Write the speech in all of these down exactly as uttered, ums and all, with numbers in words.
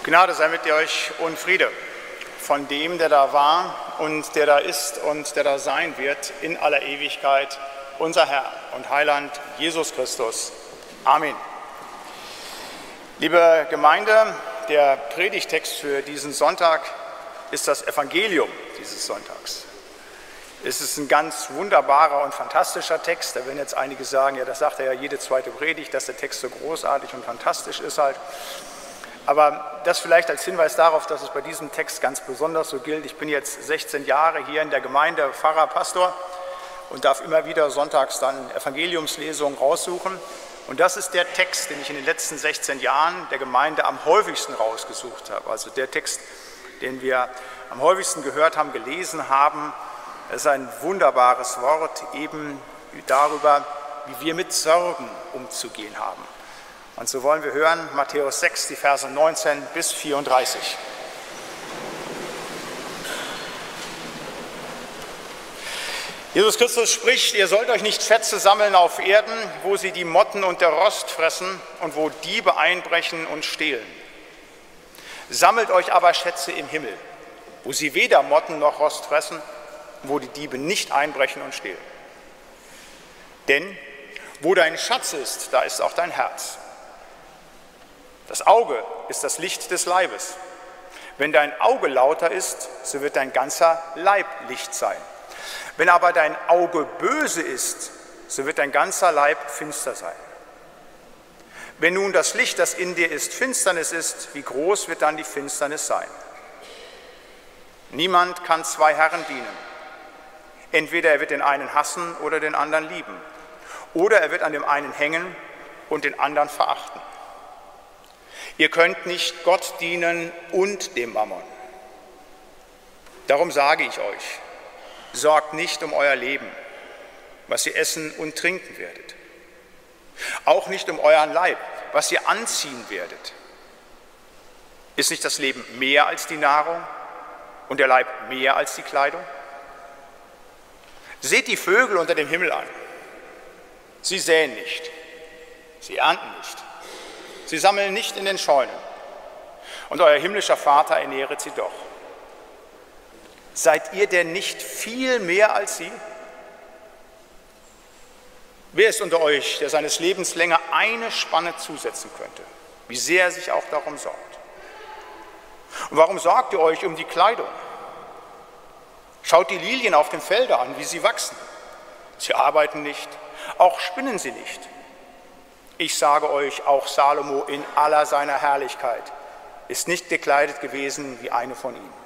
Gnade sei mit euch und Friede von dem, der da war und der da ist und der da sein wird in aller Ewigkeit, unser Herr und Heiland Jesus Christus. Amen. Liebe Gemeinde, der Predigtext für diesen Sonntag ist das Evangelium dieses Sonntags. Es ist ein ganz wunderbarer und fantastischer Text. Da werden jetzt einige sagen, ja, das sagt er ja jede zweite Predigt, dass der Text so großartig und fantastisch ist halt. Aber das vielleicht als Hinweis darauf, dass es bei diesem Text ganz besonders so gilt. Ich bin jetzt sechzehn Jahre hier in der Gemeinde, Pfarrer, Pastor und darf immer wieder sonntags dann Evangeliumslesungen raussuchen. Und das ist der Text, den ich in den letzten sechzehn Jahren der Gemeinde am häufigsten rausgesucht habe. Also der Text, den wir am häufigsten gehört haben, gelesen haben. Es ist ein wunderbares Wort eben darüber, wie wir mit Sorgen umzugehen haben. Und so wollen wir hören, Matthäus sechs, die Verse neunzehn bis vierunddreißig. Jesus Christus spricht, ihr sollt euch nicht Schätze sammeln auf Erden, wo sie die Motten und der Rost fressen und wo Diebe einbrechen und stehlen. Sammelt euch aber Schätze im Himmel, wo sie weder Motten noch Rost fressen, wo die Diebe nicht einbrechen und stehlen. Denn wo dein Schatz ist, da ist auch dein Herz. Das Auge ist das Licht des Leibes. Wenn dein Auge lauter ist, so wird dein ganzer Leib Licht sein. Wenn aber dein Auge böse ist, so wird dein ganzer Leib finster sein. Wenn nun das Licht, das in dir ist, Finsternis ist, wie groß wird dann die Finsternis sein? Niemand kann zwei Herren dienen. Entweder er wird den einen hassen oder den anderen lieben. Oder er wird an dem einen hängen und den anderen verachten. Ihr könnt nicht Gott dienen und dem Mammon. Darum sage ich euch, sorgt nicht um euer Leben, was ihr essen und trinken werdet. Auch nicht um euren Leib, was ihr anziehen werdet. Ist nicht das Leben mehr als die Nahrung und der Leib mehr als die Kleidung? Seht die Vögel unter dem Himmel an. Sie säen nicht, sie ernten nicht, sie sammeln nicht in den Scheunen. Und euer himmlischer Vater ernähret sie doch. Seid ihr denn nicht viel mehr als sie? Wer ist unter euch, der seines Lebens länger eine Spanne zusetzen könnte, wie sehr er sich auch darum sorgt? Und warum sorgt ihr euch um die Kleidung? Schaut die Lilien auf dem Felde an, wie sie wachsen. Sie arbeiten nicht, auch spinnen sie nicht. Ich sage euch, auch Salomo in aller seiner Herrlichkeit ist nicht gekleidet gewesen wie eine von ihnen.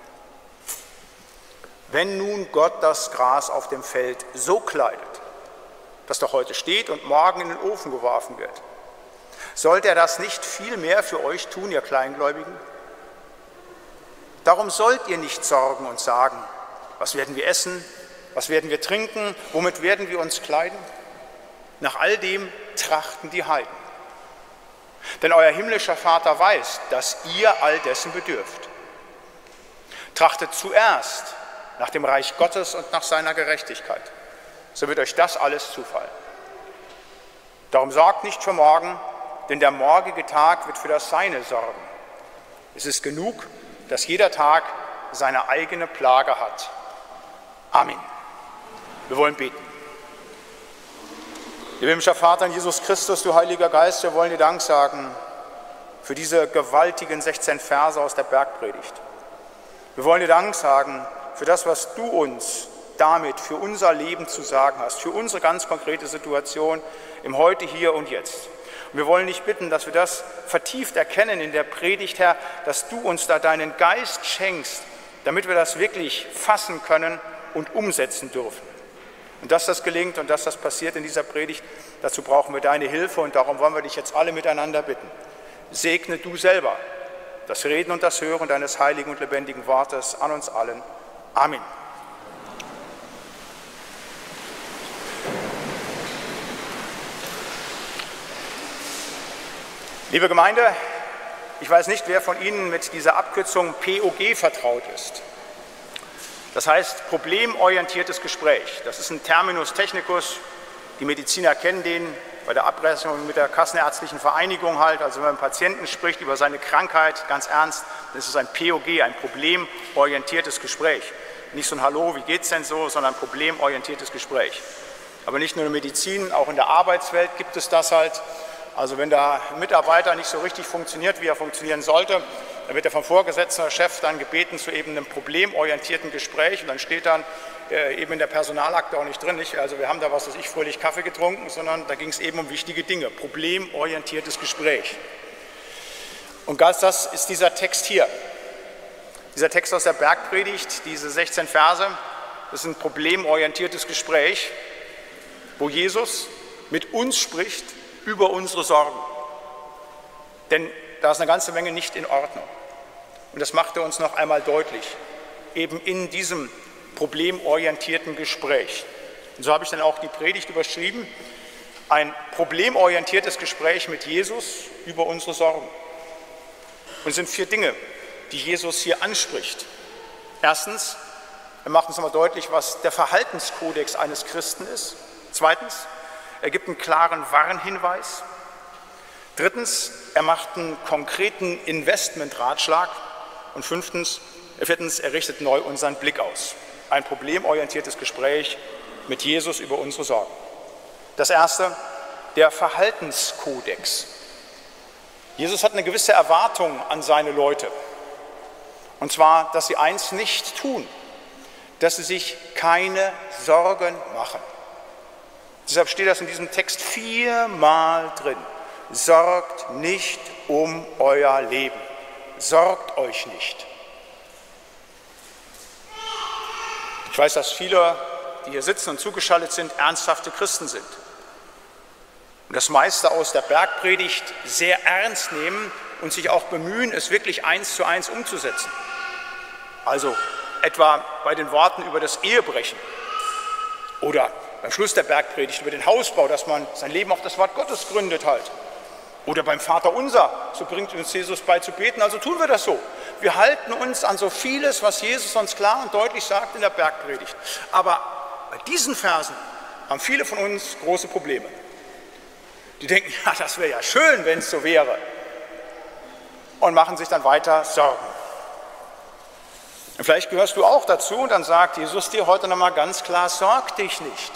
Wenn nun Gott das Gras auf dem Feld so kleidet, das doch heute steht und morgen in den Ofen geworfen wird, sollte er das nicht viel mehr für euch tun, ihr Kleingläubigen? Darum sollt ihr nicht sorgen und sagen, was werden wir essen, was werden wir trinken, womit werden wir uns kleiden? Nach all dem trachten die Heiden. Denn euer himmlischer Vater weiß, dass ihr all dessen bedürft. Trachtet zuerst nach dem Reich Gottes und nach seiner Gerechtigkeit, so wird euch das alles zufallen. Darum sorgt nicht für morgen, denn der morgige Tag wird für das Seine sorgen. Es ist genug, dass jeder Tag seine eigene Plage hat. Amen. Wir wollen beten. Lieber himmlischer Vater, Jesus Christus, du Heiliger Geist, wir wollen dir Dank sagen für diese gewaltigen sechzehn Verse aus der Bergpredigt. Wir wollen dir Dank sagen für das, was du uns damit für unser Leben zu sagen hast, für unsere ganz konkrete Situation im Heute, Hier und Jetzt. Und wir wollen dich bitten, dass wir das vertieft erkennen in der Predigt, Herr, dass du uns da deinen Geist schenkst, damit wir das wirklich fassen können und umsetzen dürfen. Und dass das gelingt und dass das passiert in dieser Predigt, dazu brauchen wir deine Hilfe und darum wollen wir dich jetzt alle miteinander bitten. Segne du selber das Reden und das Hören deines heiligen und lebendigen Wortes an uns allen. Amen. Liebe Gemeinde, ich weiß nicht, wer von Ihnen mit dieser Abkürzung P O G vertraut ist. Das heißt problemorientiertes Gespräch. Das ist ein Terminus technicus, die Mediziner kennen den, bei der Abrechnung mit der Kassenärztlichen Vereinigung halt, also wenn man mit einem Patienten spricht über seine Krankheit, ganz ernst, dann ist es ein P O G, ein problemorientiertes Gespräch. Nicht so ein Hallo, wie geht's denn so, sondern ein problemorientiertes Gespräch. Aber nicht nur in der Medizin, auch in der Arbeitswelt gibt es das halt. Also wenn der Mitarbeiter nicht so richtig funktioniert, wie er funktionieren sollte, dann wird er vom Vorgesetzten, Chef dann gebeten zu eben einem problemorientierten Gespräch und dann steht dann äh, eben in der Personalakte auch nicht drin, nicht? Also wir haben da was weiß ich, fröhlich Kaffee getrunken, sondern da ging es eben um wichtige Dinge, problemorientiertes Gespräch. Und ganz das ist dieser Text hier. Dieser Text aus der Bergpredigt, diese sechzehn Verse, das ist ein problemorientiertes Gespräch, wo Jesus mit uns spricht über unsere Sorgen. Denn da ist eine ganze Menge nicht in Ordnung. Und das macht er uns noch einmal deutlich, eben in diesem problemorientierten Gespräch. Und so habe ich dann auch die Predigt überschrieben, ein problemorientiertes Gespräch mit Jesus über unsere Sorgen. Und es sind vier Dinge, die Jesus hier anspricht. Erstens, er macht uns nochmal deutlich, was der Verhaltenskodex eines Christen ist. Zweitens, er gibt einen klaren Warnhinweis. Drittens, er macht einen konkreten Investmentratschlag. Und fünftens, viertens, er richtet neu unseren Blick aus. Ein problemorientiertes Gespräch mit Jesus über unsere Sorgen. Das erste, der Verhaltenskodex. Jesus hat eine gewisse Erwartung an seine Leute. Und zwar, dass sie eins nicht tun, dass sie sich keine Sorgen machen. Deshalb steht das in diesem Text viermal drin. Sorgt nicht um euer Leben. Sorgt euch nicht. Ich weiß, dass viele, die hier sitzen und zugeschaltet sind, ernsthafte Christen sind. Und das meiste aus der Bergpredigt sehr ernst nehmen und sich auch bemühen, es wirklich eins zu eins umzusetzen. Also etwa bei den Worten über das Ehebrechen oder beim Schluss der Bergpredigt über den Hausbau, dass man sein Leben auf das Wort Gottes gründet halt. Oder beim Vaterunser, so bringt uns Jesus bei zu beten, also tun wir das so. Wir halten uns an so vieles, was Jesus uns klar und deutlich sagt in der Bergpredigt. Aber bei diesen Versen haben viele von uns große Probleme. Die denken, ja, das wäre ja schön, wenn es so wäre. Und machen sich dann weiter Sorgen. Und vielleicht gehörst du auch dazu und dann sagt Jesus dir heute nochmal ganz klar, sorg dich nicht.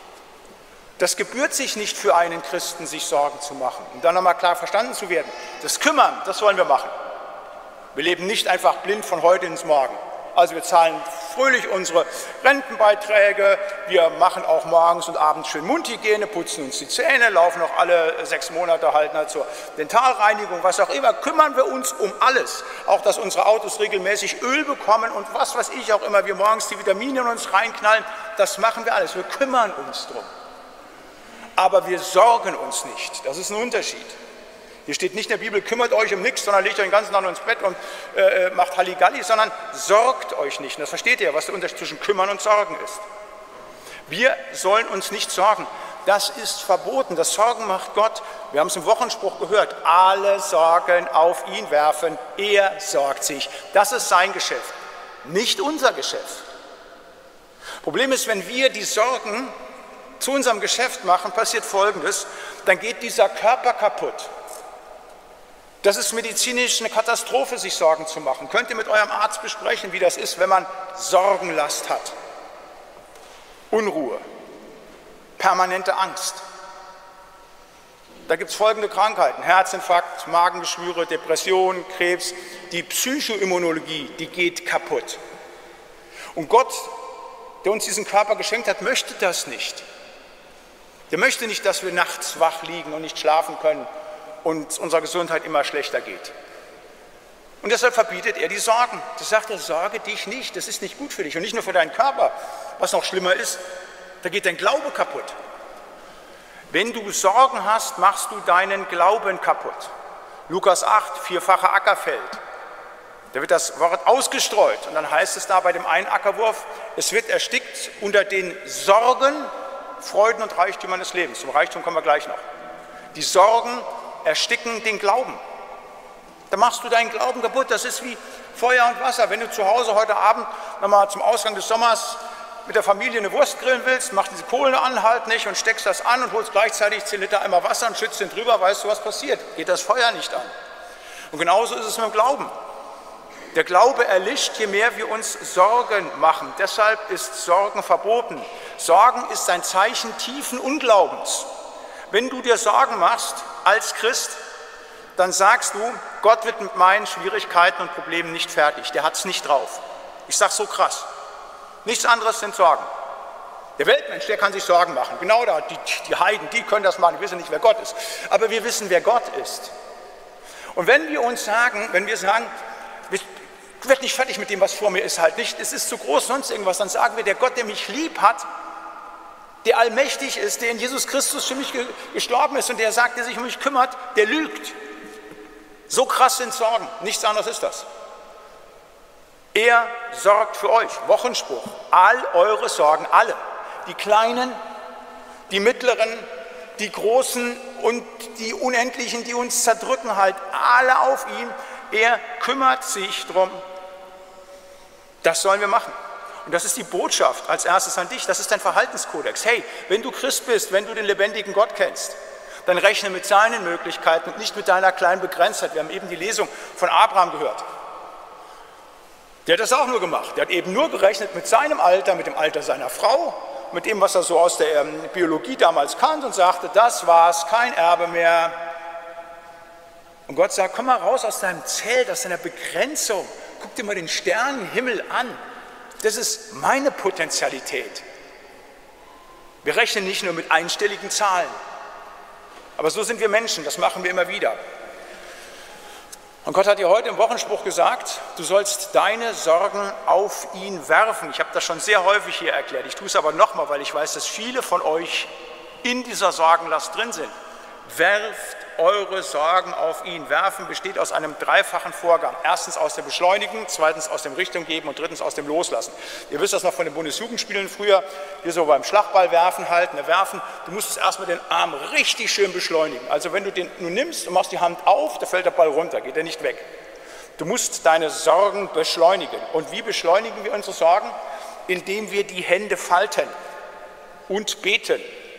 Das gebührt sich nicht für einen Christen, sich Sorgen zu machen. Um dann nochmal klar verstanden zu werden. Das Kümmern, das wollen wir machen. Wir leben nicht einfach blind von heute ins Morgen. Also wir zahlen fröhlich unsere Rentenbeiträge, wir machen auch morgens und abends schön Mundhygiene, putzen uns die Zähne, laufen auch alle sechs Monate halt zur Dentalreinigung, was auch immer. Kümmern wir uns um alles. Auch, dass unsere Autos regelmäßig Öl bekommen und was weiß ich auch immer, wir morgens die Vitamine in uns reinknallen, das machen wir alles. Wir kümmern uns drum. Aber wir sorgen uns nicht. Das ist ein Unterschied. Hier steht nicht in der Bibel, kümmert euch um nichts, sondern legt euch den ganzen Tag ins Bett und äh, macht Halligalli, sondern sorgt euch nicht. Und das versteht ihr, was der Unterschied zwischen kümmern und sorgen ist. Wir sollen uns nicht sorgen. Das ist verboten. Das Sorgen macht Gott. Wir haben es im Wochenspruch gehört. Alle Sorgen auf ihn werfen. Er sorgt sich. Das ist sein Geschäft, nicht unser Geschäft. Problem ist, wenn wir die Sorgen zu unserem Geschäft machen, passiert Folgendes, dann geht dieser Körper kaputt. Das ist medizinisch eine Katastrophe, sich Sorgen zu machen. Könnt ihr mit eurem Arzt besprechen, wie das ist, wenn man Sorgenlast hat. Unruhe, permanente Angst. Da gibt es folgende Krankheiten, Herzinfarkt, Magengeschwüre, Depression, Krebs. Die Psychoimmunologie, die geht kaputt. Und Gott, der uns diesen Körper geschenkt hat, möchte das nicht. Der möchte nicht, dass wir nachts wach liegen und nicht schlafen können und unserer Gesundheit immer schlechter geht. Und deshalb verbietet er die Sorgen. Das sagt er, sorge dich nicht, das ist nicht gut für dich und nicht nur für deinen Körper. Was noch schlimmer ist, da geht dein Glaube kaputt. Wenn du Sorgen hast, machst du deinen Glauben kaputt. Lukas acht, vierfache Ackerfeld. Da wird das Wort ausgestreut und dann heißt es da bei dem einen Ackerwurf, es wird erstickt unter den Sorgen, Freuden und Reichtümern des Lebens. Zum Reichtum kommen wir gleich noch. Die Sorgen ersticken den Glauben. Da machst du deinen Glauben kaputt. Das ist wie Feuer und Wasser. Wenn du zu Hause heute Abend nochmal zum Ausgang des Sommers mit der Familie eine Wurst grillen willst, mach diese Kohlenanhalt nicht und steckst das an und holst gleichzeitig zehn Liter Eimer Wasser und schützt den drüber, weißt du, was passiert? Geht das Feuer nicht an. Und genauso ist es mit dem Glauben. Der Glaube erlischt, je mehr wir uns Sorgen machen. Deshalb ist Sorgen verboten. Sorgen ist ein Zeichen tiefen Unglaubens. Wenn du dir Sorgen machst als Christ, dann sagst du, Gott wird mit meinen Schwierigkeiten und Problemen nicht fertig. Der hat es nicht drauf. Ich sage so krass. Nichts anderes sind Sorgen. Der Weltmensch, der kann sich Sorgen machen. Genau da, die, die Heiden, die können das machen, die wissen nicht, wer Gott ist. Aber wir wissen, wer Gott ist. Und wenn wir uns sagen, wenn wir sagen, ich werde nicht fertig mit dem, was vor mir ist, halt nicht, es ist zu groß, sonst irgendwas, dann sagen wir, der Gott, der mich lieb hat, der allmächtig ist, der in Jesus Christus für mich gestorben ist und der sagt, der sich um mich kümmert, der lügt. So krass sind Sorgen, nichts anderes ist das. Er sorgt für euch, Wochenspruch, all eure Sorgen, alle, die kleinen, die mittleren, die großen und die unendlichen, die uns zerdrücken halt, alle auf ihn, er kümmert sich drum. Das sollen wir machen. Und das ist die Botschaft als erstes an dich, das ist dein Verhaltenskodex. Hey, wenn du Christ bist, wenn du den lebendigen Gott kennst, dann rechne mit seinen Möglichkeiten und nicht mit deiner kleinen Begrenztheit. Wir haben eben die Lesung von Abraham gehört. Der hat das auch nur gemacht. Der hat eben nur gerechnet mit seinem Alter, mit dem Alter seiner Frau, mit dem, was er so aus der Biologie damals kannte und sagte, das war's, kein Erbe mehr. Und Gott sagt, komm mal raus aus deinem Zelt, aus deiner Begrenzung, guck dir mal den Sternenhimmel an. Das ist meine Potentialität. Wir rechnen nicht nur mit einstelligen Zahlen, aber so sind wir Menschen, das machen wir immer wieder. Und Gott hat dir heute im Wochenspruch gesagt, du sollst deine Sorgen auf ihn werfen. Ich habe das schon sehr häufig hier erklärt, ich tue es aber nochmal, weil ich weiß, dass viele von euch in dieser Sorgenlast drin sind. Werft eure Sorgen auf ihn. Werfen besteht aus einem dreifachen Vorgang. Erstens aus dem Beschleunigen, zweitens aus dem Richtung geben und drittens aus dem Loslassen. Ihr wisst das noch von den Bundesjugendspielen früher, hier so beim Schlagball werfen halten, ne, werfen. Du musst es erstmal den Arm richtig schön beschleunigen. Also wenn du den nur nimmst und machst die Hand auf, da fällt der Ball runter, geht er nicht weg. Du musst deine Sorgen beschleunigen. Und wie beschleunigen wir unsere Sorgen? Indem wir die Hände falten und beten.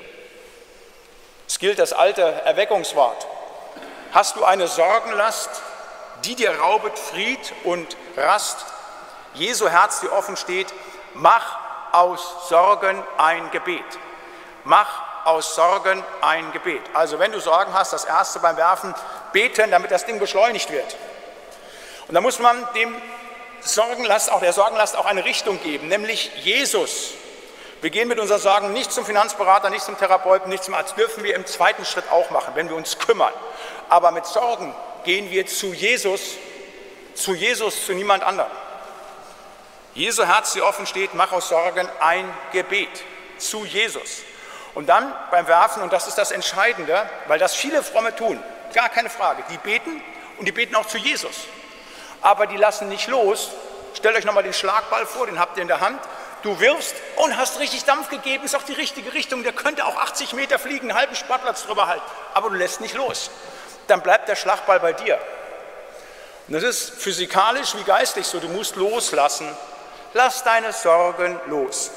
Es gilt das alte Erweckungswort. Hast du eine Sorgenlast, die dir raubet Fried und Rast? Jesu Herz dir offen steht, mach aus Sorgen ein Gebet. Mach aus Sorgen ein Gebet. Also wenn du Sorgen hast, das erste beim Werfen, beten, damit das Ding beschleunigt wird. Und da muss man dem Sorgenlast, auch der Sorgenlast auch eine Richtung geben, nämlich Jesus. Wir gehen mit unseren Sorgen nicht zum Finanzberater, nicht zum Therapeuten, nicht zum Arzt. Dürfen wir im zweiten Schritt auch machen, wenn wir uns kümmern. Aber mit Sorgen gehen wir zu Jesus, zu Jesus, zu niemand anderem. Jesu Herz, die offen steht, mach aus Sorgen ein Gebet zu Jesus. Und dann beim Werfen, und das ist das Entscheidende, weil das viele Fromme tun, gar keine Frage, die beten und die beten auch zu Jesus. Aber die lassen nicht los. Stellt euch nochmal den Schlagball vor, den habt ihr in der Hand. Du wirfst und hast richtig Dampf gegeben, ist auch die richtige Richtung, der könnte auch achtzig Meter fliegen, einen halben Sportplatz drüber halten, aber du lässt nicht los. Dann bleibt der Schlagball bei dir. Und das ist physikalisch wie geistlich so, du musst loslassen. Lass deine Sorgen los.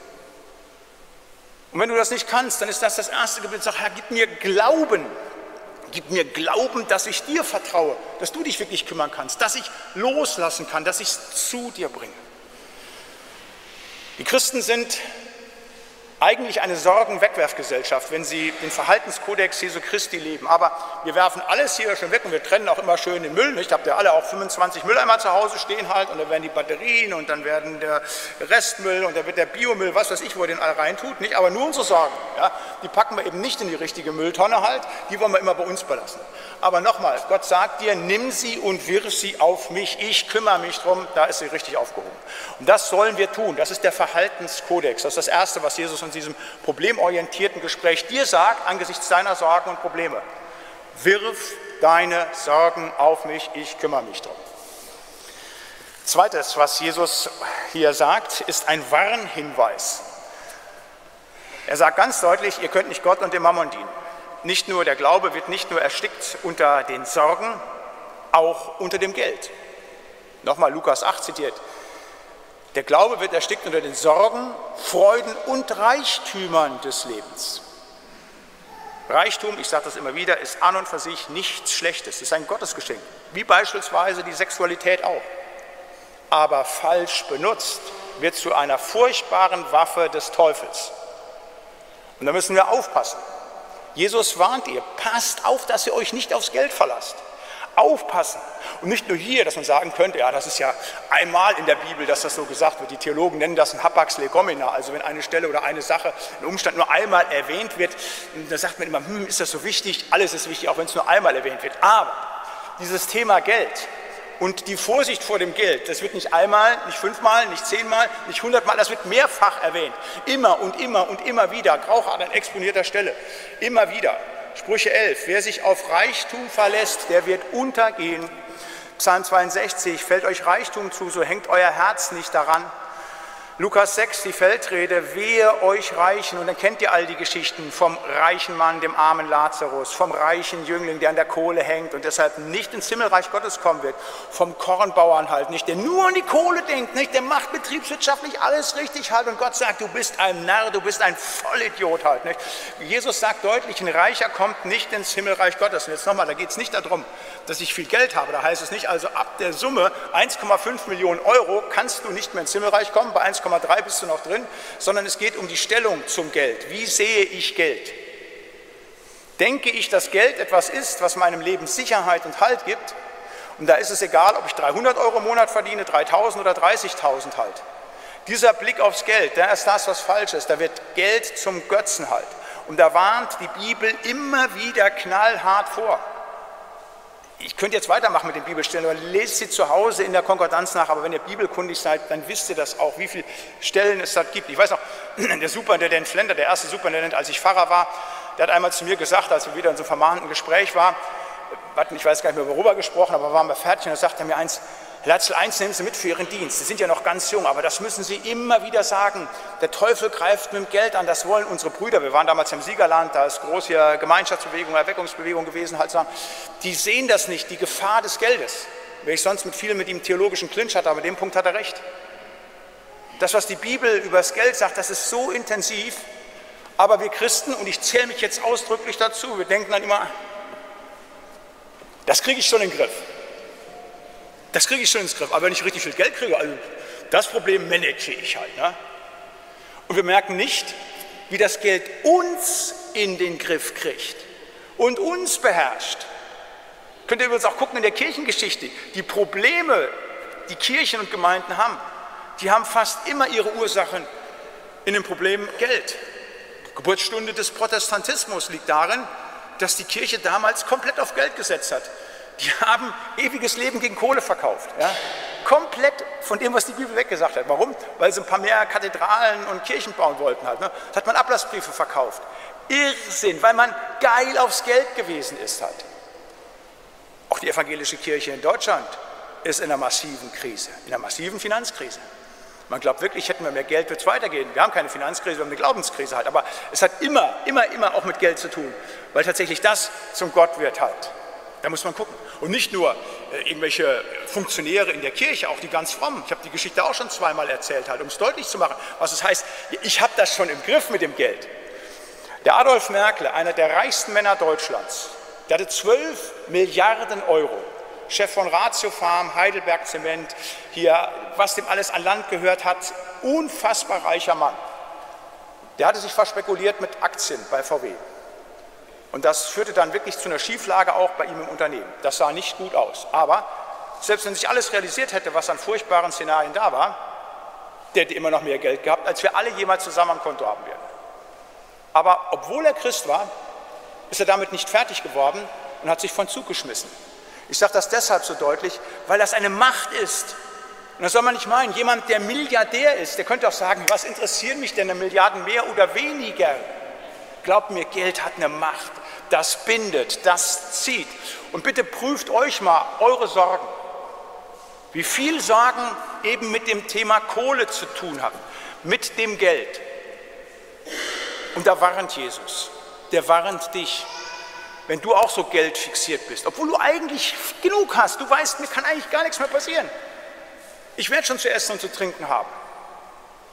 Und wenn du das nicht kannst, dann ist das das erste Gebet, sag, Herr, gib mir Glauben. Gib mir Glauben, dass ich dir vertraue, dass du dich wirklich kümmern kannst, dass ich loslassen kann, dass ich es zu dir bringe. Die Christen sind eigentlich eine Sorgenwegwerfgesellschaft, wenn sie den Verhaltenskodex Jesu Christi leben. Aber wir werfen alles hier schon weg und wir trennen auch immer schön den Müll. Nicht? Habt ihr alle auch fünfundzwanzig Mülleimer zu Hause stehen halt und dann werden die Batterien und dann werden der Restmüll und dann wird der Biomüll, was weiß ich, wo er den alle reintut. Nicht? Aber nur unsere Sorgen, ja? Die packen wir eben nicht in die richtige Mülltonne halt, die wollen wir immer bei uns belassen. Aber nochmal, Gott sagt dir, nimm sie und wirf sie auf mich, ich kümmere mich drum, da ist sie richtig aufgehoben. Und das sollen wir tun, das ist der Verhaltenskodex, das ist das Erste, was Jesus in diesem problemorientierten Gespräch dir sagt, angesichts deiner Sorgen und Probleme. Wirf deine Sorgen auf mich, ich kümmere mich drum. Zweites, was Jesus hier sagt, ist ein Warnhinweis. Er sagt ganz deutlich, ihr könnt nicht Gott und dem Mammon dienen. Nicht nur der Glaube wird nicht nur erstickt unter den Sorgen, auch unter dem Geld. Nochmal Lukas acht zitiert. Der Glaube wird erstickt unter den Sorgen, Freuden und Reichtümern des Lebens. Reichtum, ich sage das immer wieder, ist an und für sich nichts Schlechtes. Es ist ein Gottesgeschenk, wie beispielsweise die Sexualität auch. Aber falsch benutzt wird zu einer furchtbaren Waffe des Teufels. Und da müssen wir aufpassen. Jesus warnt ihr, passt auf, dass ihr euch nicht aufs Geld verlasst. Aufpassen. Und nicht nur hier, dass man sagen könnte, ja, das ist ja einmal in der Bibel, dass das so gesagt wird. Die Theologen nennen das ein Hapax legomena, also wenn eine Stelle oder eine Sache, ein Umstand nur einmal erwähnt wird, da sagt man immer, hm, ist das so wichtig? Alles ist wichtig, auch wenn es nur einmal erwähnt wird. Aber dieses Thema Geld und die Vorsicht vor dem Geld, das wird nicht einmal, nicht fünfmal, nicht zehnmal, nicht hundertmal, das wird mehrfach erwähnt. Immer und immer und immer wieder, auch an exponierter Stelle, immer wieder. Sprüche elf, wer sich auf Reichtum verlässt, der wird untergehen. Psalm zweiundsechzig, fällt euch Reichtum zu, so hängt euer Herz nicht daran. Lukas sechs, die Feldrede, wehe euch Reichen. Und dann kennt ihr all die Geschichten vom reichen Mann, dem armen Lazarus, vom reichen Jüngling, der an der Kohle hängt und deshalb nicht ins Himmelreich Gottes kommen wird, vom Kornbauern halt nicht, der nur an die Kohle denkt, nicht, der macht betriebswirtschaftlich alles richtig halt und Gott sagt, du bist ein Narr, du bist ein Vollidiot halt. Nicht? Jesus sagt deutlich, ein Reicher kommt nicht ins Himmelreich Gottes. Und jetzt nochmal, da geht es nicht darum, dass ich viel Geld habe, da heißt es nicht, also ab der Summe eins Komma fünf Millionen Euro kannst du nicht mehr ins Himmelreich kommen, bei eins Komma drei bist du noch drin, sondern es geht um die Stellung zum Geld. Wie sehe ich Geld? Denke ich, dass Geld etwas ist, was meinem Leben Sicherheit und Halt gibt? Und da ist es egal, ob ich dreihundert Euro im Monat verdiene, dreitausend oder dreißigtausend halt. Dieser Blick aufs Geld, der ist das, was falsch ist. Da wird Geld zum Götzen halt. Und da warnt die Bibel immer wieder knallhart vor. Ich könnte jetzt weitermachen mit den Bibelstellen, aber lest sie zu Hause in der Konkordanz nach, aber wenn ihr bibelkundig seid, dann wisst ihr das auch, wie viele Stellen es da gibt. Ich weiß noch, der Superintendent Flender, der erste Superintendent, als ich Pfarrer war, der hat einmal zu mir gesagt, als wir wieder in so einem vermahnten Gespräch waren, hatten, ich weiß gar nicht mehr, worüber gesprochen, aber waren wir fertig, und da sagte er mir eins, Herr Latzel, eins nehmen Sie mit für Ihren Dienst, Sie sind ja noch ganz jung, aber das müssen Sie immer wieder sagen, der Teufel greift mit dem Geld an, das wollen unsere Brüder, wir waren damals im Siegerland, da ist groß hier Gemeinschaftsbewegung, Erweckungsbewegung gewesen, halt sagen, die sehen das nicht, die Gefahr des Geldes. Wenn ich sonst mit vielen mit ihm theologischen Clinch hatte, aber an dem Punkt hat er recht. Das, was die Bibel über das Geld sagt, das ist so intensiv, aber wir Christen, und ich zähle mich jetzt ausdrücklich dazu, wir denken dann immer, das kriege ich schon in den Griff. Das kriege ich schon ins Griff, aber wenn ich richtig viel Geld kriege, also das Problem manage ich halt. Ne? Und wir merken nicht, wie das Geld uns in den Griff kriegt und uns beherrscht. Könnt ihr übrigens auch gucken in der Kirchengeschichte, die Probleme, die Kirchen und Gemeinden haben, die haben fast immer ihre Ursachen in dem Problem Geld. Die Geburtsstunde des Protestantismus liegt darin, dass die Kirche damals komplett auf Geld gesetzt hat. Die haben ewiges Leben gegen Kohle verkauft. Ja? Komplett von dem, was die Bibel weggesagt hat. Warum? Weil sie ein paar mehr Kathedralen und Kirchen bauen wollten. Halt, ne? Da hat man Ablassbriefe verkauft. Irrsinn, weil man geil aufs Geld gewesen ist. Halt. Auch die evangelische Kirche in Deutschland ist in einer massiven Krise, in einer massiven Finanzkrise. Man glaubt wirklich, hätten wir mehr Geld, wird es weitergehen. Wir haben keine Finanzkrise, wir haben eine Glaubenskrise halt. Aber es hat immer, immer, immer auch mit Geld zu tun, weil tatsächlich das zum Gott wird halt. Da muss man gucken. Und nicht nur äh, irgendwelche Funktionäre in der Kirche, auch die ganz frommen. Ich habe die Geschichte auch schon zweimal erzählt, halt, um es deutlich zu machen, was es heißt, ich habe das schon im Griff mit dem Geld. Der Adolf Merkel, einer der reichsten Männer Deutschlands, der hatte zwölf Milliarden Euro. Chef von Ratio Farm, Heidelberg Zement, hier, was dem alles an Land gehört hat, unfassbar reicher Mann. Der hatte sich verspekuliert mit Aktien bei V W. Und das führte dann wirklich zu einer Schieflage auch bei ihm im Unternehmen. Das sah nicht gut aus. Aber selbst wenn sich alles realisiert hätte, was an furchtbaren Szenarien da war, der hätte immer noch mehr Geld gehabt, als wir alle jemals zusammen am Konto haben werden. Aber obwohl er Christ war, ist er damit nicht fertig geworden und hat sich von Zug geschmissen. Ich sage das deshalb so deutlich, weil das eine Macht ist. Und das soll man nicht meinen, jemand, der Milliardär ist, der könnte auch sagen, was interessieren mich denn eine Milliarde mehr oder weniger? Glaubt mir, Geld hat eine Macht, das bindet, das zieht. Und bitte prüft euch mal eure Sorgen, wie viel Sorgen eben mit dem Thema Kohle zu tun haben, mit dem Geld. Und da warnt Jesus, der warnt dich, wenn du auch so geldfixiert bist, obwohl du eigentlich genug hast, du weißt, mir kann eigentlich gar nichts mehr passieren. Ich werde schon zu essen und zu trinken haben.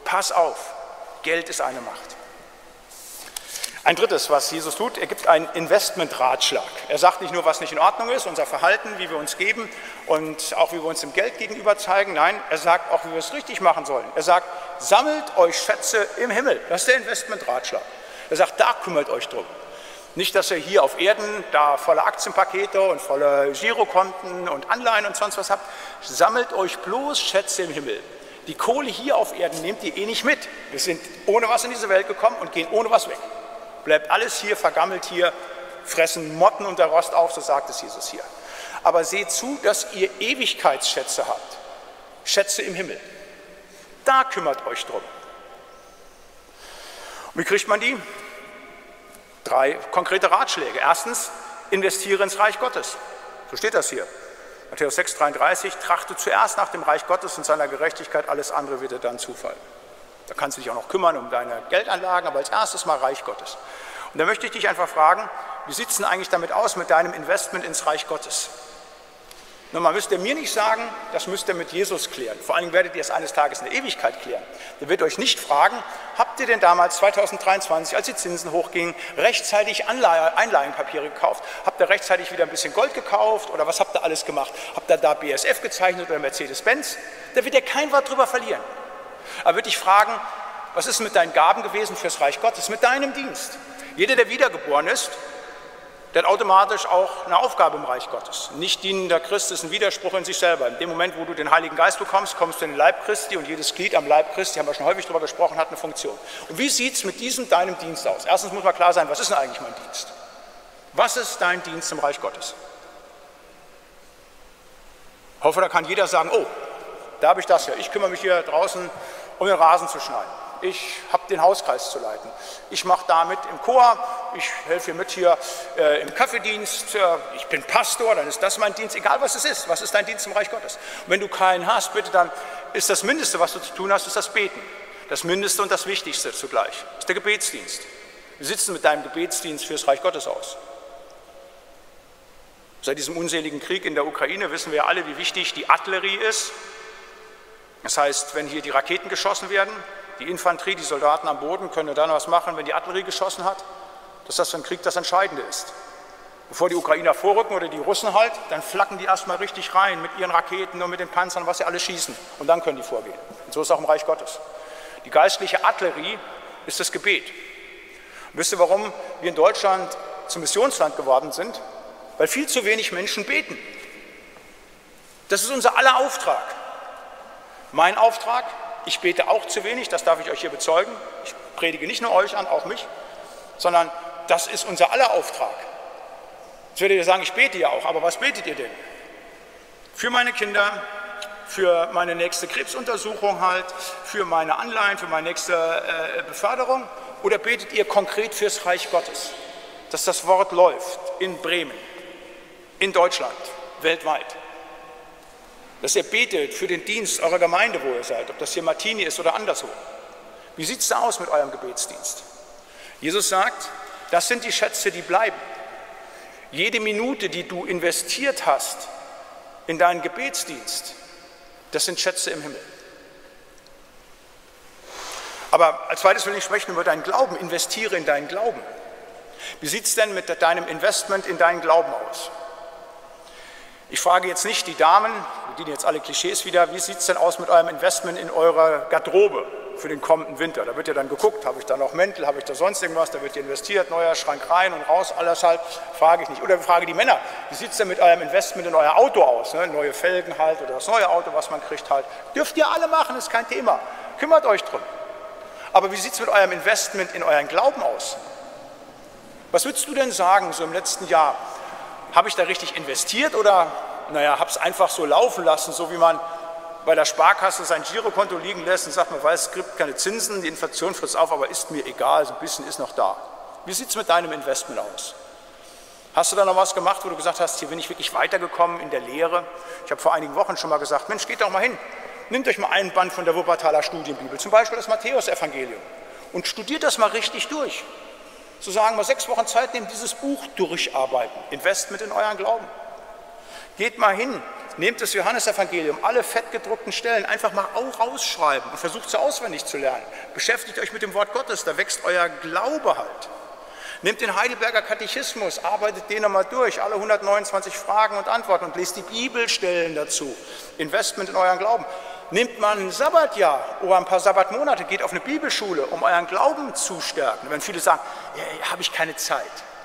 pass auf, Geld ist eine Macht. Ein drittes, was Jesus tut, er gibt einen Investmentratschlag. Er sagt nicht nur, was nicht in Ordnung ist, unser Verhalten, wie wir uns geben und auch wie wir uns dem Geld gegenüber zeigen. Nein, er sagt auch, wie wir es richtig machen sollen. Er sagt, sammelt euch Schätze im Himmel. Das ist der Investmentratschlag. Er sagt, da kümmert euch drum. Nicht, dass ihr hier auf Erden da volle Aktienpakete und volle Girokonten und Anleihen und sonst was habt. Sammelt euch bloß Schätze im Himmel. Die Kohle hier auf Erden nehmt ihr eh nicht mit. Wir sind ohne was in diese Welt gekommen und gehen ohne was weg. Bleibt alles hier, vergammelt hier, fressen Motten und der Rost auf, so sagt es Jesus hier. Aber seht zu, dass ihr Ewigkeitsschätze habt, Schätze im Himmel. Da kümmert euch drum. Und wie kriegt man die? Drei konkrete Ratschläge. Erstens, investiere ins Reich Gottes. So steht das hier. Matthäus sechs, dreiunddreißig, trachte zuerst nach dem Reich Gottes und seiner Gerechtigkeit, alles andere wird dir dann zufallen. Da kannst du dich auch noch kümmern um deine Geldanlagen, aber als erstes mal Reich Gottes. Und da möchte ich dich einfach fragen, wie sieht es denn eigentlich damit aus mit deinem Investment ins Reich Gottes? Nun, man müsst ihr mir nicht sagen, das müsst ihr mit Jesus klären. Vor allem werdet ihr es eines Tages in der Ewigkeit klären. Der wird euch nicht fragen, habt ihr denn damals zweitausenddreiundzwanzig, als die Zinsen hochgingen, rechtzeitig Anleihe, Einlagenpapiere gekauft? Habt ihr rechtzeitig wieder ein bisschen Gold gekauft oder was habt ihr alles gemacht? Habt ihr da B A S F gezeichnet oder Mercedes-Benz? Da wird ihr kein Wort drüber verlieren. Aber würde ich fragen, was ist mit deinen Gaben gewesen fürs Reich Gottes, mit deinem Dienst? Jeder, der wiedergeboren ist, der hat automatisch auch eine Aufgabe im Reich Gottes. Nicht dienender Christ ist ein Widerspruch in sich selber. In dem Moment, wo du den Heiligen Geist bekommst, kommst du in den Leib Christi und jedes Glied am Leib Christi, haben wir schon häufig darüber gesprochen, hat eine Funktion. Und wie sieht es mit diesem deinem Dienst aus? Erstens muss mal klar sein, was ist denn eigentlich mein Dienst? Was ist dein Dienst im Reich Gottes? Ich hoffe, da kann jeder sagen, oh, da habe ich das ja. Ich kümmere mich hier draußen um den Rasen zu schneiden. Ich habe den Hauskreis zu leiten. Ich mache da mit im Chor. Ich helfe mit hier äh, im Kaffeedienst. Äh, ich bin Pastor, dann ist das mein Dienst. Egal, was es ist. Was ist dein Dienst im Reich Gottes? Und wenn du keinen hast, bitte, dann ist das Mindeste, was du zu tun hast, ist das Beten. Das Mindeste und das Wichtigste zugleich. Das ist der Gebetsdienst. Wie sieht es mit deinem Gebetsdienst fürs Reich Gottes aus? Seit diesem unseligen Krieg in der Ukraine wissen wir alle, wie wichtig die Artillerie ist. Das heißt, wenn hier die Raketen geschossen werden, die Infanterie, die Soldaten am Boden können dann was machen, wenn die Artillerie geschossen hat, dass das für einen Krieg das Entscheidende ist. Bevor die Ukrainer vorrücken oder die Russen halt, dann flacken die erstmal richtig rein mit ihren Raketen und mit den Panzern, was sie alle schießen. Und dann können die vorgehen. Und so ist es auch im Reich Gottes. Die geistliche Artillerie ist das Gebet. Und wisst ihr, warum wir in Deutschland zum Missionsland geworden sind? Weil viel zu wenig Menschen beten. Das ist unser aller Auftrag. Mein Auftrag, ich bete auch zu wenig, das darf ich euch hier bezeugen. Ich predige nicht nur euch an, auch mich, sondern das ist unser aller Auftrag. Jetzt werdet ihr sagen, ich bete ja auch, aber was betet ihr denn? Für meine Kinder, für meine nächste Krebsuntersuchung halt, für meine Anleihen, für meine nächste äh, Beförderung? Oder betet ihr konkret fürs Reich Gottes, dass das Wort läuft in Bremen, in Deutschland, weltweit? Dass ihr betet für den Dienst eurer Gemeinde, wo ihr seid, ob das hier Martini ist oder anderswo. Wie sieht es da aus mit eurem Gebetsdienst? Jesus sagt, das sind die Schätze, die bleiben. Jede Minute, die du investiert hast in deinen Gebetsdienst, das sind Schätze im Himmel. Aber als zweites will ich sprechen über deinen Glauben. Investiere in deinen Glauben. Wie sieht es denn mit deinem Investment in deinen Glauben aus? Ich frage jetzt nicht die Damen, wir dienen jetzt alle Klischees wieder, wie sieht es denn aus mit eurem Investment in eurer Garderobe für den kommenden Winter? Da wird ja dann geguckt, habe ich da noch Mäntel, habe ich da sonst irgendwas, da wird ja investiert, neuer Schrank rein und raus, alles halt, frage ich nicht. Oder frage die Männer, wie sieht es denn mit eurem Investment in euer Auto aus? Ne? Neue Felgen halt oder das neue Auto, was man kriegt halt. Dürft ihr alle machen, ist kein Thema, kümmert euch drum. Aber wie sieht es mit eurem Investment in euren Glauben aus? Was würdest du denn sagen, so im letzten Jahr? Habe ich da richtig investiert oder, naja, habe es einfach so laufen lassen, so wie man bei der Sparkasse sein Girokonto liegen lässt und sagt, man weiß, es gibt keine Zinsen, die Inflation frisst auf, aber ist mir egal, so ein bisschen ist noch da. Wie sieht es mit deinem Investment aus? Hast du da noch was gemacht, wo du gesagt hast, hier bin ich wirklich weitergekommen in der Lehre? Ich habe vor einigen Wochen schon mal gesagt, Mensch, geht doch mal hin, nehmt euch mal einen Band von der Wuppertaler Studienbibel, zum Beispiel das Matthäusevangelium, und studiert das mal richtig durch. Zu sagen, mal sechs Wochen Zeit nehmen, dieses Buch durcharbeiten. Investment in euren Glauben. Geht mal hin nehmt das Johannesevangelium, alle fettgedruckten Stellen, einfach mal auch rausschreiben und versucht sie auswendig zu lernen. Beschäftigt euch mit dem Wort Gottes, da wächst euer Glaube halt. Nehmt den Heidelberger Katechismus, arbeitet den nochmal durch, alle hundertneunundzwanzig Fragen und Antworten und lest die Bibelstellen dazu. Investment in euren Glauben. Nehmt mal ein Sabbatjahr oder ein paar Sabbatmonate, geht auf eine Bibelschule, um euren Glauben zu stärken. Wenn viele sagen, ja, habe ich keine Zeit.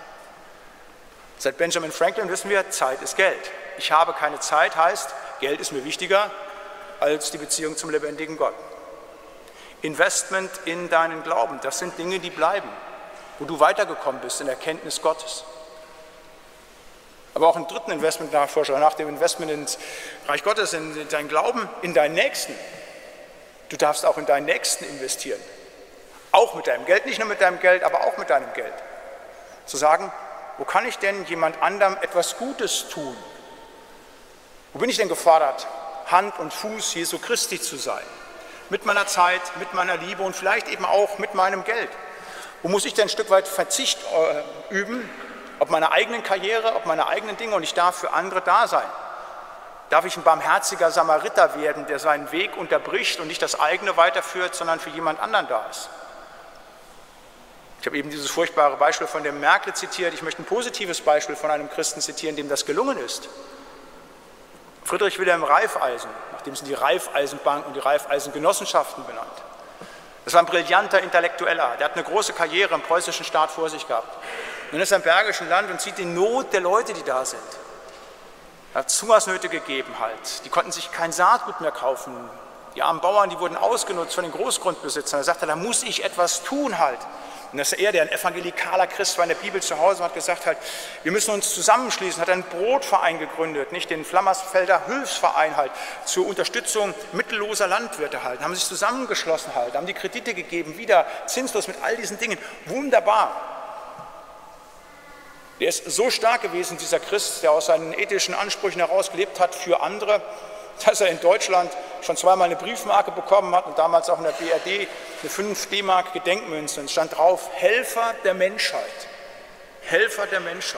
Seit Benjamin Franklin wissen wir, Zeit ist Geld. Ich habe keine Zeit heißt, Geld ist mir wichtiger als die Beziehung zum lebendigen Gott. Investment in deinen Glauben, das sind Dinge, die bleiben, wo du weitergekommen bist in der Erkenntnis Gottes. Aber auch im dritten Investment nach Vorschau, nach dem Investment ins Reich Gottes, in deinen Glauben, in deinen Nächsten. Du darfst auch in deinen Nächsten investieren. Auch mit deinem Geld, nicht nur mit deinem Geld, aber auch mit deinem Geld. Zu sagen, wo kann ich denn jemand anderem etwas Gutes tun? Wo bin ich denn gefordert, Hand und Fuß Jesu Christi zu sein? Mit meiner Zeit, mit meiner Liebe und vielleicht eben auch mit meinem Geld. Wo muss ich denn ein Stück weit Verzicht äh, üben? Ob meiner eigenen Karriere, ob meiner eigenen Dinge, und ich darf für andere da sein. Darf ich ein barmherziger Samariter werden, der seinen Weg unterbricht und nicht das eigene weiterführt, sondern für jemand anderen da ist? Ich habe eben dieses furchtbare Beispiel von dem Merkel zitiert. Ich möchte ein positives Beispiel von einem Christen zitieren, dem das gelungen ist. Friedrich Wilhelm Raiffeisen, nachdem sind die Raiffeisenbanken und die Raiffeisengenossenschaften benannt. Das war ein brillanter Intellektueller, der hat eine große Karriere im preußischen Staat vor sich gehabt. Und dann ist er im Bergischen Land und sieht die Not der Leute, die da sind. Er hat Hungersnöte gegeben halt, die konnten sich kein Saatgut mehr kaufen. Die armen Bauern, die wurden ausgenutzt von den Großgrundbesitzern. Da sagte er, da muss ich etwas tun halt. Und das ist er, der ein evangelikaler Christ war in der Bibel zu Hause und hat gesagt halt, wir müssen uns zusammenschließen, hat einen Brotverein gegründet, nicht den Flammersfelder Hilfsverein halt, zur Unterstützung mittelloser Landwirte halt, haben sich zusammengeschlossen halt, haben die Kredite gegeben, wieder zinslos mit all diesen Dingen, wunderbar. Der ist so stark gewesen, dieser Christ, der aus seinen ethischen Ansprüchen heraus gelebt hat für andere, dass er in Deutschland schon zweimal eine Briefmarke bekommen hat und damals auch in der B R D eine fünf D-Mark Gedenkmünze. Und es stand drauf, Helfer der Menschheit. Helfer der Menschheit.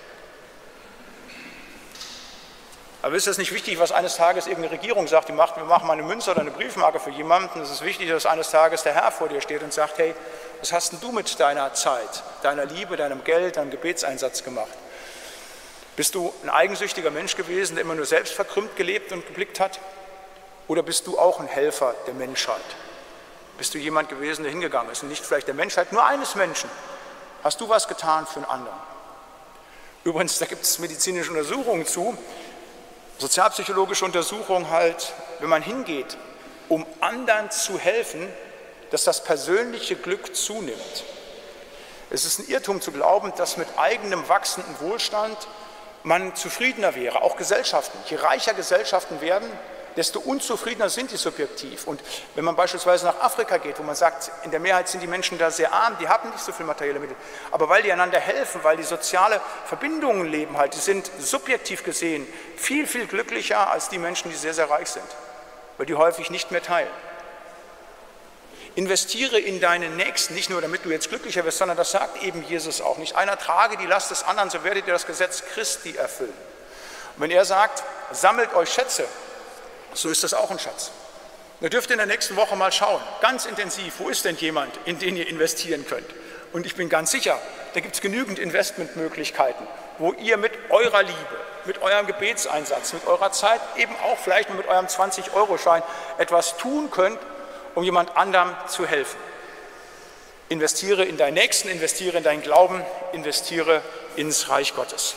Aber ist es nicht wichtig, was eines Tages irgendeine Regierung sagt, die macht, wir machen mal eine Münze oder eine Briefmarke für jemanden. Es ist wichtig, dass eines Tages der Herr vor dir steht und sagt, hey, was hast denn du mit deiner Zeit, deiner Liebe, deinem Geld, deinem Gebetseinsatz gemacht? Bist du ein eigensüchtiger Mensch gewesen, der immer nur selbst verkrümmt gelebt und geblickt hat? Oder bist du auch ein Helfer der Menschheit? Bist du jemand gewesen, der hingegangen ist und nicht vielleicht der Menschheit, nur eines Menschen? Hast du was getan für einen anderen? Übrigens, da gibt es medizinische Untersuchungen zu, sozialpsychologische Untersuchungen halt, wenn man hingeht, um anderen zu helfen, dass das persönliche Glück zunimmt. Es ist ein Irrtum zu glauben, dass mit eigenem wachsendem Wohlstand man zufriedener wäre, auch Gesellschaften. Je reicher Gesellschaften werden, desto unzufriedener sind die subjektiv. Und wenn man beispielsweise nach Afrika geht, wo man sagt, in der Mehrheit sind die Menschen da sehr arm, die haben nicht so viel materielle Mittel, aber weil die einander helfen, weil die soziale Verbindungen leben halt, die sind subjektiv gesehen viel, viel glücklicher als die Menschen, die sehr, sehr reich sind, weil die häufig nicht mehr teilen. Investiere in deinen Nächsten, nicht nur damit du jetzt glücklicher wirst, sondern das sagt eben Jesus auch. Nicht einer trage die Last des anderen, so werdet ihr das Gesetz Christi erfüllen. Und wenn er sagt, sammelt euch Schätze, so ist das auch ein Schatz. Ihr dürft in der nächsten Woche mal schauen, ganz intensiv, wo ist denn jemand, in den ihr investieren könnt? Und ich bin ganz sicher, da gibt es genügend Investmentmöglichkeiten, wo ihr mit eurer Liebe, mit eurem Gebetseinsatz, mit eurer Zeit, eben auch vielleicht mit eurem zwanzig-Euro-Schein etwas tun könnt, um jemand anderem zu helfen. Investiere in deinen Nächsten, investiere in deinen Glauben, investiere ins Reich Gottes.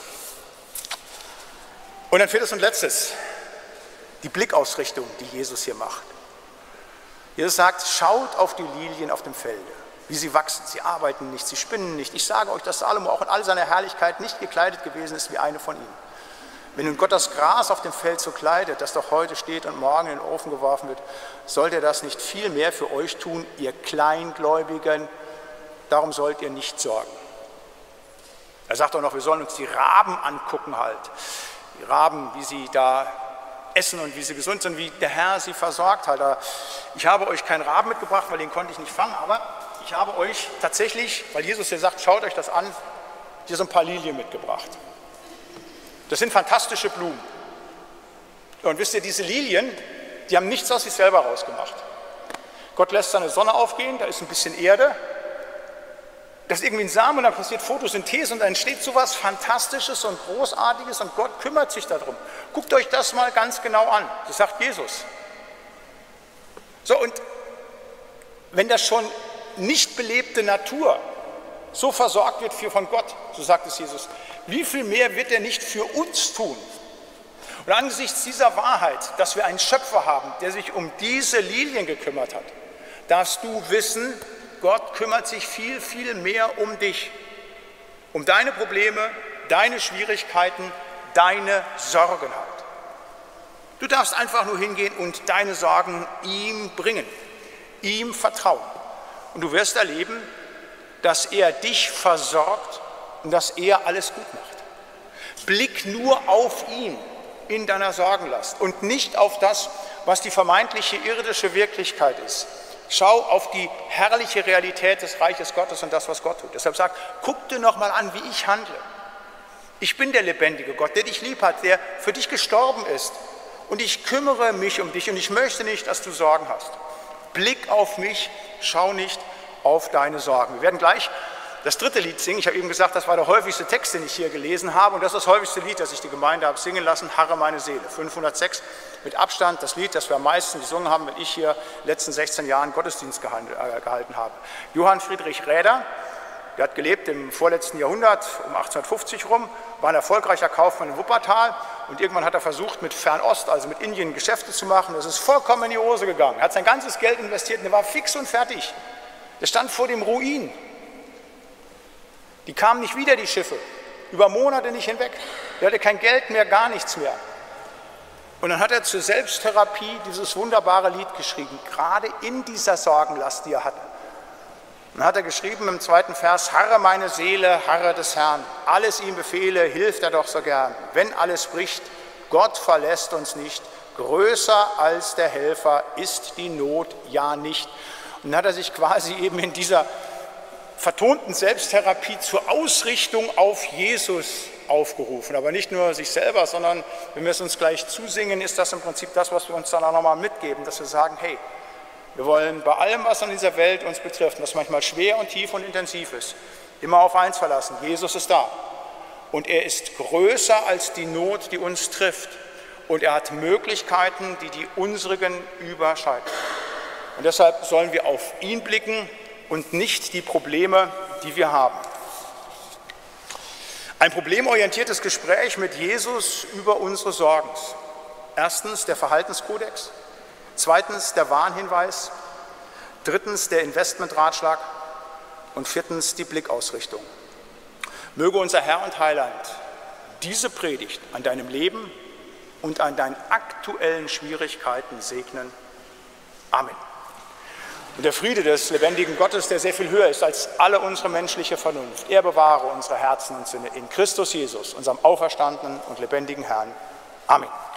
Und dann viertes und letztes, die Blickausrichtung, die Jesus hier macht. Jesus sagt, schaut auf die Lilien auf dem Felde, wie sie wachsen, sie arbeiten nicht, sie spinnen nicht. Ich sage euch, dass Salomo auch in all seiner Herrlichkeit nicht gekleidet gewesen ist wie eine von ihnen. Wenn nun Gott das Gras auf dem Feld so kleidet, das doch heute steht und morgen in den Ofen geworfen wird, sollt er das nicht viel mehr für euch tun, ihr Kleingläubigen? Darum sollt ihr nicht sorgen. Er sagt auch noch, wir sollen uns die Raben angucken halt. Die Raben, wie sie da essen und wie sie gesund sind, wie der Herr sie versorgt halt. Ich habe euch keinen Raben mitgebracht, weil den konnte ich nicht fangen, aber ich habe euch tatsächlich, weil Jesus hier sagt, schaut euch das an, hier so ein paar Lilien mitgebracht. Das sind fantastische Blumen. Und wisst ihr, diese Lilien, die haben nichts aus sich selber rausgemacht. Gott lässt seine Sonne aufgehen, da ist ein bisschen Erde, das ist irgendwie ein Samen und dann passiert Photosynthese und dann entsteht sowas Fantastisches und Großartiges und Gott kümmert sich darum. Guckt euch das mal ganz genau an, das sagt Jesus. So, und wenn das schon nicht belebte Natur so versorgt wird für von Gott, so sagt es Jesus, wie viel mehr wird er nicht für uns tun? Und angesichts dieser Wahrheit, dass wir einen Schöpfer haben, der sich um diese Lilien gekümmert hat, darfst du wissen, Gott kümmert sich viel, viel mehr um dich, um deine Probleme, deine Schwierigkeiten, deine Sorgen halt. Du darfst einfach nur hingehen und deine Sorgen ihm bringen, ihm vertrauen. Und du wirst erleben, dass er dich versorgt und dass er alles gut macht. Blick nur auf ihn in deiner Sorgenlast und nicht auf das, was die vermeintliche irdische Wirklichkeit ist. Schau auf die herrliche Realität des Reiches Gottes und das, was Gott tut. Deshalb sagt, guck dir noch mal an, wie ich handle. Ich bin der lebendige Gott, der dich lieb hat, der für dich gestorben ist. Und ich kümmere mich um dich und ich möchte nicht, dass du Sorgen hast. Blick auf mich, schau nicht auf deine Sorgen. Wir werden gleich das dritte Lied singen. Ich habe eben gesagt, das war der häufigste Text, den ich hier gelesen habe. Und das ist das häufigste Lied, das ich die Gemeinde habe singen lassen, Harre meine Seele. fünfhundertsechs mit Abstand das Lied, das wir am meisten gesungen haben, wenn ich hier in den letzten sechzehn Jahren Gottesdienst gehalten habe. Johann Friedrich Räder, der hat gelebt im vorletzten Jahrhundert, um achtzehnhundertfünfzig rum, war ein erfolgreicher Kaufmann in Wuppertal und irgendwann hat er versucht, mit Fernost, also mit Indien, Geschäfte zu machen. Das ist vollkommen in die Hose gegangen. Er hat sein ganzes Geld investiert und er war fix und fertig. Der stand vor dem Ruin. Die kamen nicht wieder, die Schiffe, über Monate nicht hinweg. Der hatte kein Geld mehr, gar nichts mehr. Und dann hat er zur Selbsttherapie dieses wunderbare Lied geschrieben, gerade in dieser Sorgenlast, die er hatte. Und dann hat er geschrieben im zweiten Vers, harre meine Seele, harre des Herrn, alles ihm befehle, hilft er doch so gern. Wenn alles bricht, Gott verlässt uns nicht, größer als der Helfer ist die Not ja nicht. Und dann hat er sich quasi eben in dieser vertonten Selbsttherapie zur Ausrichtung auf Jesus aufgerufen. Aber nicht nur sich selber, sondern wenn wir es uns gleich zusingen, ist das im Prinzip das, was wir uns dann auch nochmal mitgeben, dass wir sagen, hey, wir wollen bei allem, was an dieser Welt uns betrifft, was manchmal schwer und tief und intensiv ist, immer auf eins verlassen. Jesus ist da. Und er ist größer als die Not, die uns trifft. Und er hat Möglichkeiten, die die unsrigen überschreiten. Und deshalb sollen wir auf ihn blicken und nicht die Probleme, die wir haben. Ein problemorientiertes Gespräch mit Jesus über unsere Sorgen. Erstens der Verhaltenskodex, zweitens der Warnhinweis, drittens der Investmentratschlag und viertens die Blickausrichtung. Möge unser Herr und Heiland diese Predigt an deinem Leben und an deinen aktuellen Schwierigkeiten segnen. Amen. Und der Friede des lebendigen Gottes, der sehr viel höher ist als alle unsere menschliche Vernunft, er bewahre unsere Herzen und Sinne in Christus Jesus, unserem auferstandenen und lebendigen Herrn. Amen.